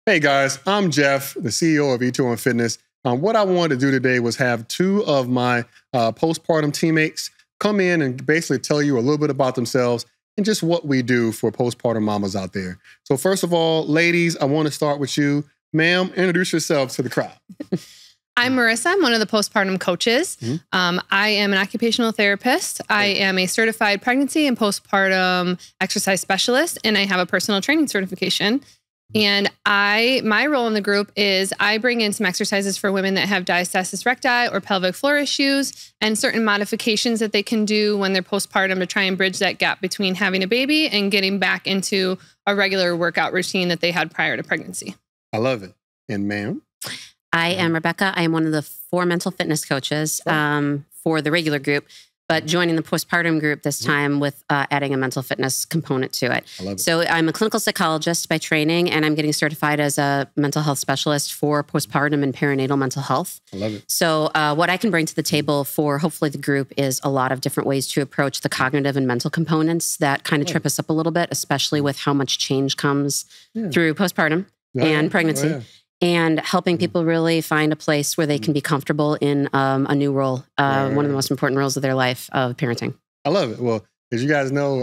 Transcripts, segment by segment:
Hey guys, I'm Jeff, the CEO of E2 Fitness. What I wanted to do today was have two of my postpartum teammates come in and basically tell you a little bit about themselves and just what we do for postpartum mamas out there. So first of all, ladies, I want to start with you. Ma'am, introduce yourself to the crowd. I'm Marissa. I'm one of the postpartum coaches. I am an occupational therapist. I am a certified pregnancy and postpartum exercise specialist, and I have a personal training certification. And my role in the group is I bring in some exercises for women that have diastasis recti or pelvic floor issues and certain modifications that they can do when they're postpartum to try and bridge that gap between having a baby and getting back into a regular workout routine that they had prior to pregnancy. I love it. And ma'am? I am Rebecca. I am one of the 4 mental fitness coaches for the regular group, but joining the postpartum group this time with adding a mental fitness component to it. I love it. So I'm a clinical psychologist by training, and I'm getting certified as a mental health specialist for postpartum and perinatal mental health. I love it. So what I can bring to the table for hopefully the group is a lot of different ways to approach the cognitive and mental components that kind of trip us up a little bit, especially with how much change comes through postpartum and pregnancy. And helping people really find a place where they can be comfortable in a new role, one of the most important roles of their life of parenting. I love it. Well, as you guys know,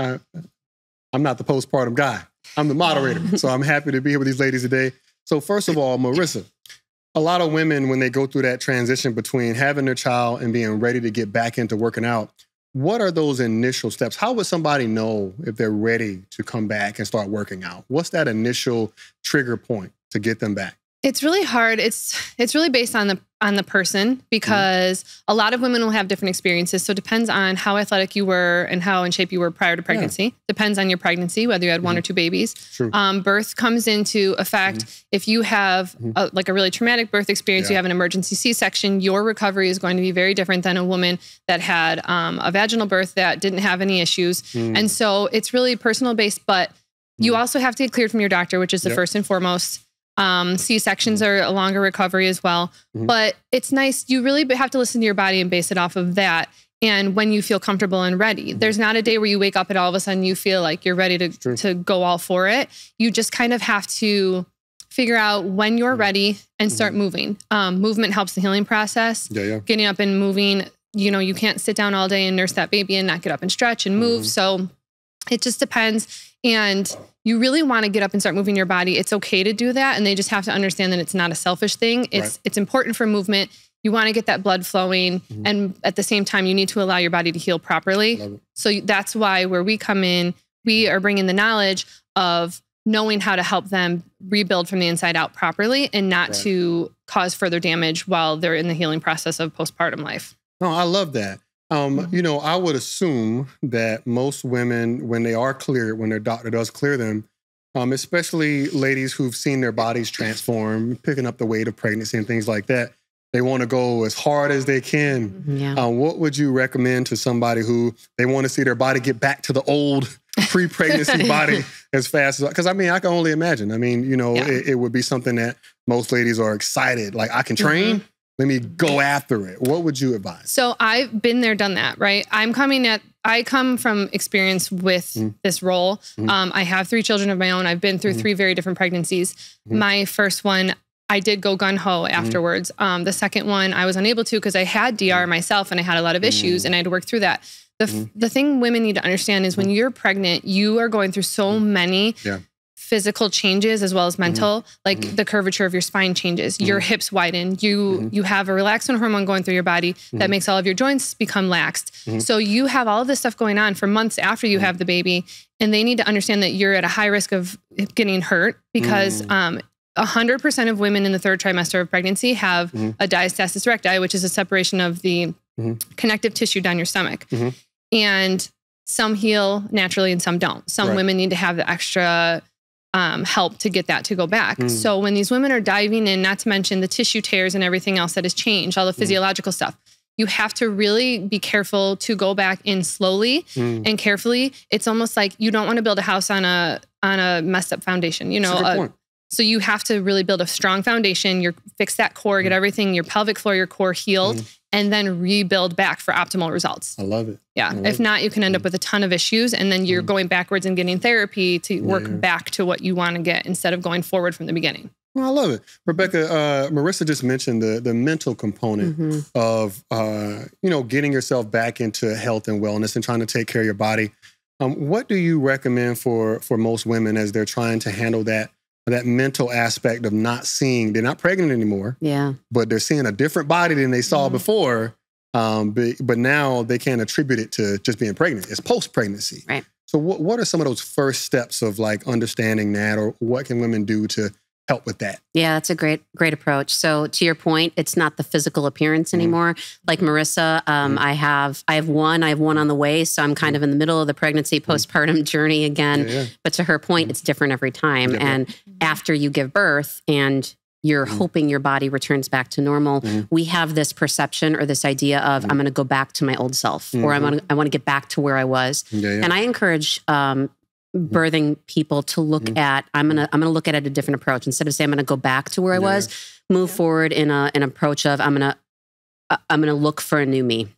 I'm not the postpartum guy. I'm the moderator. So I'm happy to be here with these ladies today. So first of all, Marissa, a lot of women, when they go through that transition between having their child and being ready to get back into working out, what are those initial steps? How would somebody know if they're ready to come back and start working out? What's that initial trigger point to get them back? It's really hard. It's really based on the person because a lot of women will have different experiences. So it depends on how athletic you were and how in shape you were prior to pregnancy. Depends on your pregnancy, whether you had 1 or 2 babies. True. Birth comes into effect. If you have a really traumatic birth experience, you have an emergency C-section, your recovery is going to be very different than a woman that had a vaginal birth that didn't have any issues. And so it's really personal based, but you also have to get cleared from your doctor, which is the first and foremost. C-sections are a longer recovery as well, but it's nice. You really have to listen to your body and base it off of that. And when you feel comfortable and ready, there's not a day where you wake up and all of a sudden you feel like you're ready to go all for it. You just kind of have to figure out when you're ready and start moving. Movement helps the healing process. Getting up and moving, you can't sit down all day and nurse that baby and not get up and stretch and move. So it just depends. And you really want to get up and start moving your body. It's okay to do that. And they just have to understand that it's not a selfish thing. It's important for movement. You want to get that blood flowing. And at the same time, you need to allow your body to heal properly. So that's why where we come in, we are bringing the knowledge of knowing how to help them rebuild from the inside out properly and not to cause further damage while they're in the healing process of postpartum life. No, I love that. I would assume that most women, when they are cleared, when their doctor does clear them, especially ladies who've seen their bodies transform, picking up the weight of pregnancy and things like that, they want to go as hard as they can. What would you recommend to somebody who they want to see their body get back to the old pre-pregnancy body as fast as, because I can only imagine. It would be something that most ladies are excited. Like, I can train. Let me go after it. What would you advise? So I've been there, done that, right? I come from experience with this role. I have 3 children of my own. I've been through 3 very different pregnancies. My first one, I did go gun-ho afterwards. The second one, I was unable to because I had DR myself and I had a lot of issues and I had to work through that. The thing women need to understand is when you're pregnant, you are going through so many physical changes as well as mental, like the curvature of your spine changes, your hips widen, you have a relaxin hormone going through your body that makes all of your joints become laxed. So you have all of this stuff going on for months after you have the baby, and they need to understand that you're at a high risk of getting hurt because 100% of women in the 3rd trimester of pregnancy have a diastasis recti, which is a separation of the connective tissue down your stomach. And some heal naturally and some don't. Some women need to have the extra help to get that to go back. So when these women are diving in, not to mention the tissue tears and everything else that has changed, all the physiological stuff, you have to really be careful to go back in slowly and carefully. It's almost like you don't want to build a house on a messed up foundation, so you have to really build a strong foundation. Fix that core, get everything, your pelvic floor, your core healed, and then rebuild back for optimal results. I love it. Yeah. If not, you can end up with a ton of issues, and then you're going backwards and getting therapy to work back to what you want to get instead of going forward from the beginning. Well, I love it. Rebecca, Marissa just mentioned the mental component of, getting yourself back into health and wellness and trying to take care of your body. What do you recommend for most women as they're trying to handle that mental aspect of they're not pregnant anymore, but they're seeing a different body than they saw before, but now they can't attribute it to just being pregnant. It's post-pregnancy. Right. So what are some of those first steps of like understanding that, or what can women do to help with that? Yeah, that's a great approach. So to your point, it's not the physical appearance anymore. Like Marissa, I have one on the way. So I'm kind of in the middle of the pregnancy postpartum journey again. But to her point, it's different every time. And after you give birth and you're hoping your body returns back to normal, we have this perception or this idea of I'm going to go back to my old self, or I want to get back to where I was. And I encourage birthing people to look at, I'm gonna look at it a different approach. Instead of saying I'm gonna go back to where I was, move forward in an approach of I'm gonna look for a new me.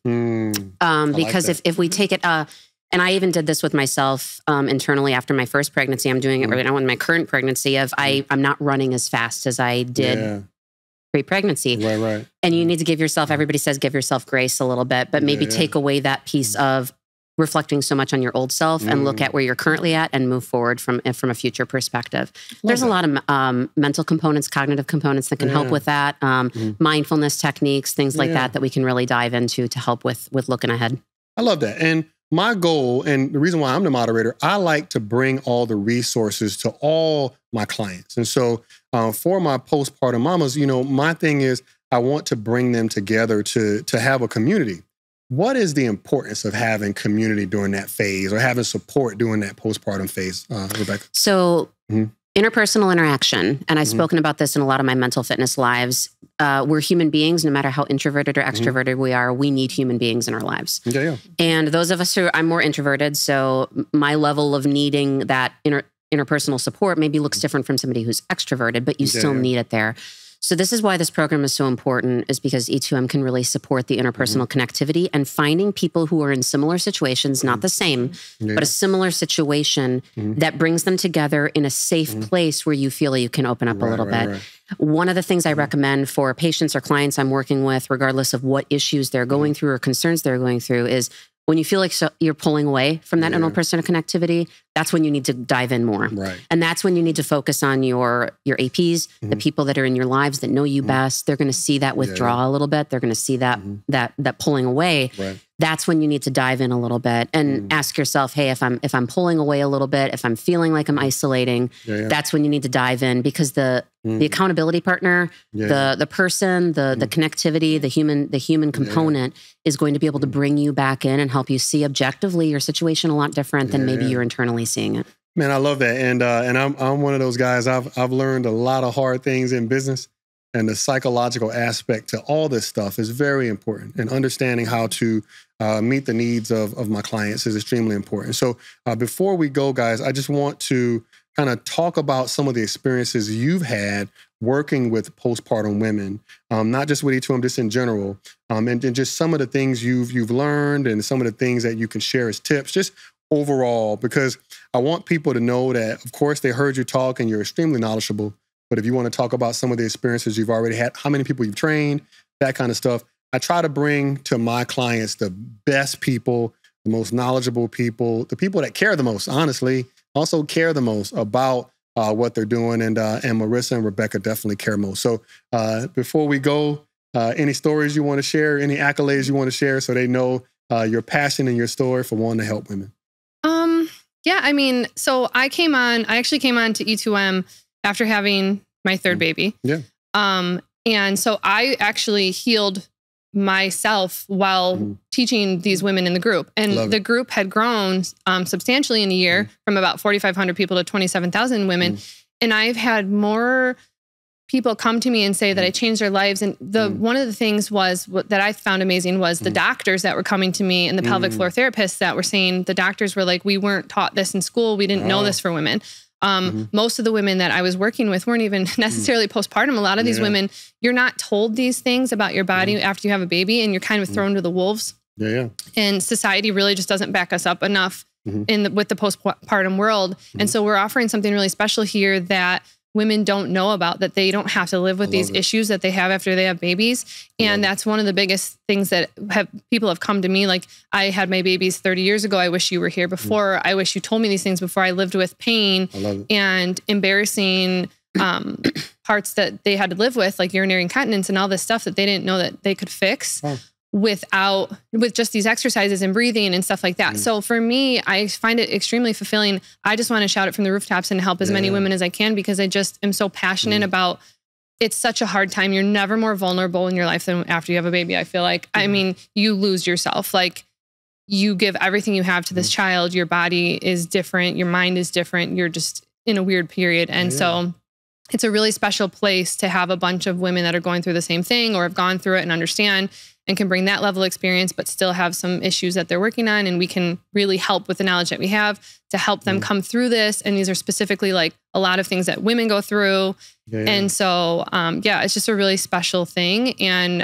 Because if we take it, and I even did this with myself internally after my first pregnancy. I'm doing it right now in my current pregnancy. I'm not running as fast as I did pre-pregnancy. Right. And you need to give yourself. Everybody says give yourself grace a little bit, but maybe take away that piece of reflecting so much on your old self and look at where you're currently at and move forward from a future perspective. There's a lot of mental components, cognitive components that can help with that. Mindfulness techniques, things like that we can really dive into to help with looking ahead. I love that. And my goal, and the reason why I'm the moderator, I like to bring all the resources to all my clients. And so for my postpartum mamas, my thing is I want to bring them together to have a community. What is the importance of having community during that phase, or having support during that postpartum phase, Rebecca? So interpersonal interaction, and I've spoken about this in a lot of my mental fitness lives. We're human beings, no matter how introverted or extroverted we are, we need human beings in our lives. And those of us I'm more introverted, so my level of needing that interpersonal support maybe looks different from somebody who's extroverted, but you still need it there. So this is why this program is so important, is because E2M can really support the interpersonal connectivity and finding people who are in similar situations, not the same, but a similar situation that brings them together in a safe place where you feel you can open up a little bit. One of the things I recommend for patients or clients I'm working with, regardless of what issues they're going through or concerns they're going through, is when you feel like you're pulling away from that interpersonal connectivity, that's when you need to dive in more. And that's when you need to focus on your APs, the people that are in your lives that know you best. They're going to see that withdrawal a little bit. They're going to see that that pulling away. That's when you need to dive in a little bit and ask yourself, hey, if I'm pulling away a little bit, if I'm feeling like I'm isolating, that's when you need to dive in, because the accountability partner, the person, the connectivity, the human component is going to be able to bring you back in and help you see objectively your situation a lot different than maybe you're internally seeing it. Man, I love that. And I'm one of those guys. I've learned a lot of hard things in business, and the psychological aspect to all this stuff is very important. And understanding how to meet the needs of my clients is extremely important. So before we go, guys, I just want to kind of talk about some of the experiences you've had working with postpartum women, not just with E2M, just in general, and just some of the things you've learned and some of the things that you can share as tips, just overall, because I want people to know that, of course, they heard you talk and you're extremely knowledgeable. But if you want to talk about some of the experiences you've already had, how many people you've trained, that kind of stuff, I try to bring to my clients the best people, the most knowledgeable people, the people that care the most, honestly, also care the most about what they're doing. And Marissa and Rebecca definitely care most. So before we go, any stories you want to share, any accolades you want to share so they know your passion and your story for wanting to help women? Yeah, I mean, so I actually came on to E2M after having my third baby. And so I actually healed myself while teaching these women in the group. And the group had grown substantially in a year from about 4,500 people to 27,000 women. And I've had more people come to me and say that I changed their lives. And one of the things that I found amazing was the doctors that were coming to me and the pelvic floor therapists that were saying, the doctors were like, we weren't taught this in school. We didn't know this for women. Most of the women that I was working with weren't even necessarily postpartum. A lot of these women, you're not told these things about your body after you have a baby, and you're kind of thrown to the wolves. And society really just doesn't back us up enough with the postpartum world. And so we're offering something really special here that women don't know about, that they don't have to live with these issues that they have after they have babies. And that's one of the biggest things that people have come to me. Like, I had my babies 30 years ago. I wish you were here before. I wish you told me these things before. I lived with pain and embarrassing parts that they had to live with, like urinary incontinence and all this stuff that they didn't know that they could fix with just these exercises and breathing and stuff like that. So for me, I find it extremely fulfilling. I just want to shout it from the rooftops and help as many women as I can, because I just am so passionate about, it's such a hard time. You're never more vulnerable in your life than after you have a baby. I feel like, I mean, you lose yourself. Like, you give everything you have to this child. Your body is different. Your mind is different. You're just in a weird period. And so it's a really special place to have a bunch of women that are going through the same thing or have gone through it and understand and can bring that level of experience, but still have some issues that they're working on. And we can really help with the knowledge that we have to help them come through this. And these are specifically like a lot of things that women go through. And so, it's just a really special thing. And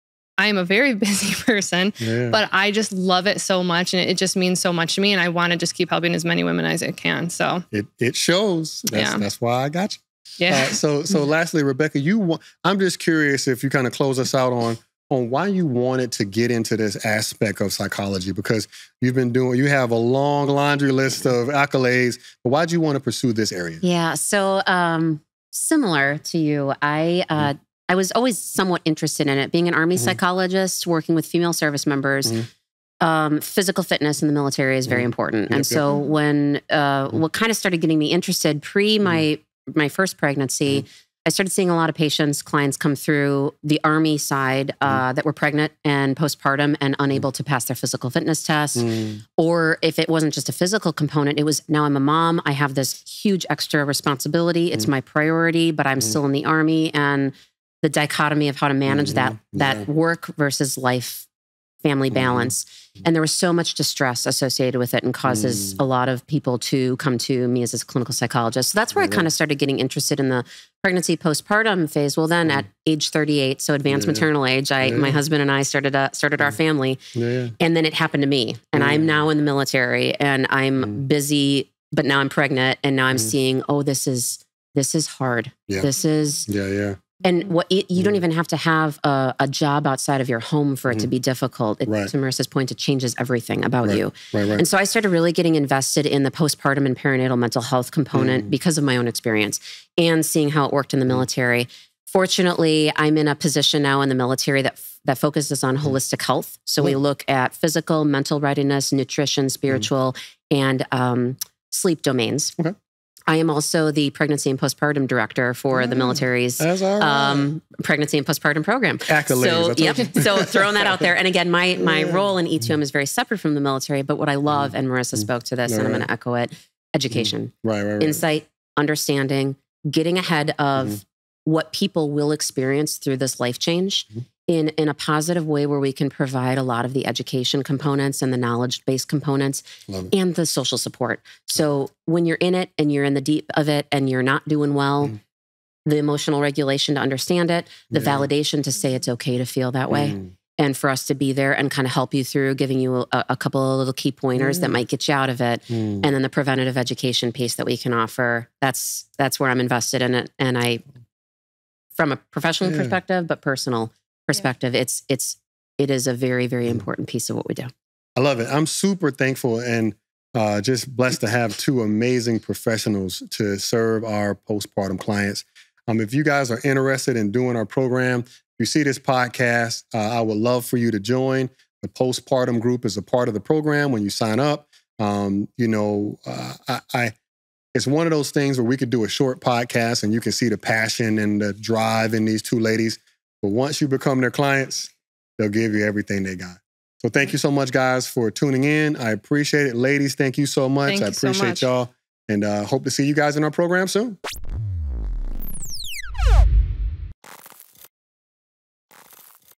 I am a very busy person, but I just love it so much. And it just means so much to me. And I want to just keep helping as many women as I can. So it shows. That's why I got you. So lastly, Rebecca, I'm just curious if you kind of close us out on why you wanted to get into this aspect of psychology, because you have a long laundry list of accolades, but why'd you want to pursue this area? Yeah. So, similar to you, I was always somewhat interested in it. Being an Army psychologist, working with female service members, physical fitness in the military is very important. And so when, what kind of started getting me interested my first pregnancy, I started seeing a lot of clients come through the Army side that were pregnant and postpartum and unable to pass their physical fitness test. Or if it wasn't just a physical component, it was, now I'm a mom, I have this huge extra responsibility. It's my priority, but I'm still in the Army. And the dichotomy of how to manage that work versus life, family balance. And there was so much distress associated with it, and causes a lot of people to come to me as a clinical psychologist. So that's where I kind of started getting interested in the pregnancy postpartum phase. Well, then at age 38, so advanced maternal age, my husband and I started our family. And then it happened to me. And I'm now in the military, and I'm busy, but now I'm pregnant, and now I'm seeing, this is hard. This is And what you don't even have to have a job outside of your home for it to be difficult. To Marissa's point, it changes everything about you. And so I started really getting invested in the postpartum and perinatal mental health component because of my own experience and seeing how it worked in the military. Fortunately, I'm in a position now in the military that focuses on holistic health. So we look at physical, mental readiness, nutrition, spiritual, and sleep domains. I am also the pregnancy and postpartum director for the military's pregnancy and postpartum program. Accolades. So throwing that out there. And again, my role in E2M is very separate from the military, but what I love, and Marissa spoke to this, and I'm going to echo it, education. Insight, understanding, getting ahead of what people will experience through this life change in a positive way, where we can provide a lot of the education components and the knowledge-based components and the social support. So when you're in it and you're in the deep of it and you're not doing well, the emotional regulation to understand it, the validation to say it's okay to feel that way, and for us to be there and kind of help you through, giving you a couple of little key pointers that might get you out of it. And then the preventative education piece that we can offer, that's where I'm invested in it. And I, from a professional perspective, but personal perspective, it is a very, very important piece of what we do. I love it. I'm super thankful and just blessed to have two amazing professionals to serve our postpartum clients. If you guys are interested in doing our program, if you see this podcast, I would love for you to join. The postpartum group is a part of the program when you sign up. It's one of those things where we could do a short podcast and you can see the passion and the drive in these two ladies. But once you become their clients, they'll give you everything they got. So thank you so much, guys, for tuning in. I appreciate it. Ladies, thank you so much. I appreciate y'all, and hope to see you guys in our program soon.